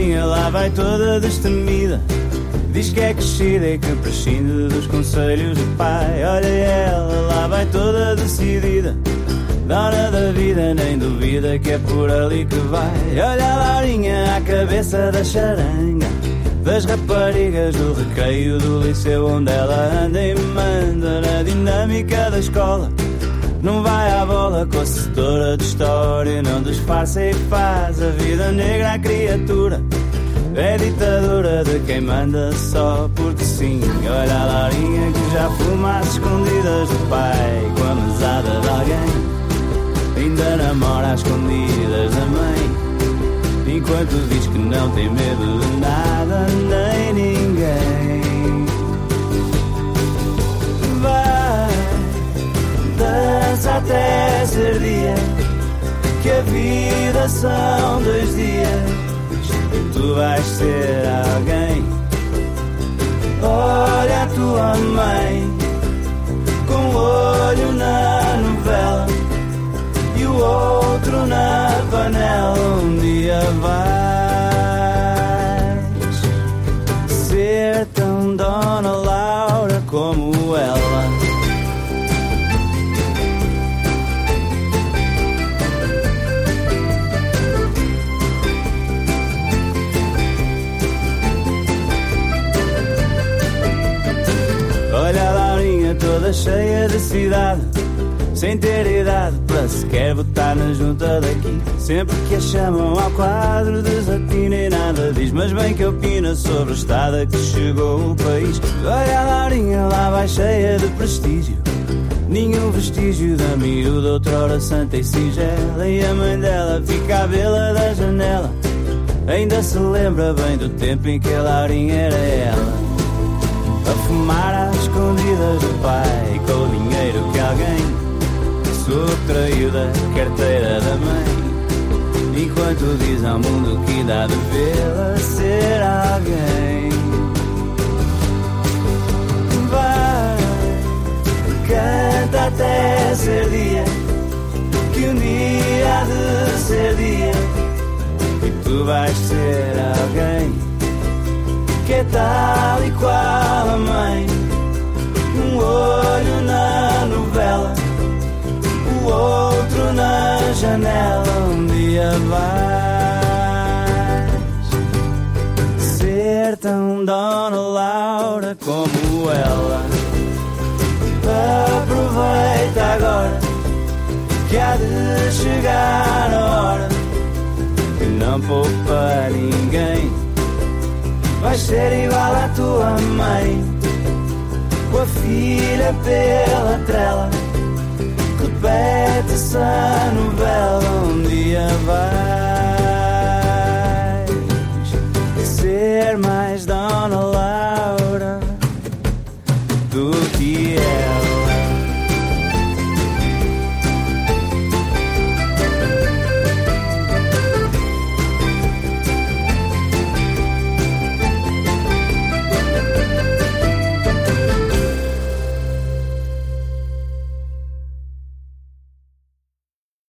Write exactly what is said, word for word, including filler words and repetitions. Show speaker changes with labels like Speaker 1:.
Speaker 1: Laurinha lá vai toda destemida, diz que é crescida e que prescinde dos conselhos do pai. Olha ela, lá vai toda decidida, dona da vida, nem duvida que é por ali que vai. Olha a Laurinha à cabeça da charanga, das raparigas do recreio do liceu onde ela anda e manda na dinâmica da escola. Não vai à bola com a setora de história, não disfarça e faz a vida negra à criatura. É ditadura de quem manda só porque sim. Olha a Laurinha que já fuma às escondidas do pai, com a mesada de alguém, ainda namora às escondidas da mãe, enquanto diz que não tem medo de nada nem ninguém. Vai, dança até ser dia, que a vida são dois dias e tu vais ser alguém. Olha a tua mãe com o olho na novela e o outro na panela. Um dia vais ser tão Dona Laura como ela. Olha a Laurinha toda cheia de cidade, sem ter idade para sequer botar na junta daqui. Sempre que a chamam ao quadro desatina e nada diz, mas bem que opina sobre o estado a que chegou o país. Olha a Laurinha lá vai cheia de prestígio, nenhum vestígio da miúda outrora santa e singela. E a mãe dela fica à vê-la da janela, ainda se lembra bem do tempo em que a Laurinha era ela, a fumar às escondidas do pai, com o dinheiro que alguém subtraiu da carteira da mãe, enquanto diz ao mundo que dá de vê-la ser alguém. Vai, canta até ser dia, que um dia há de ser dia e tu vais ser alguém, que é tal e qual a mãe, um olho na novela, o outro na janela. Um dia vais ser tão Dona Laura como ela. Aproveita agora, que há de chegar a hora, e não poupa ninguém. Vais ser igual à tua mãe, com a filha pela trela, repete-se a novela. Um dia vai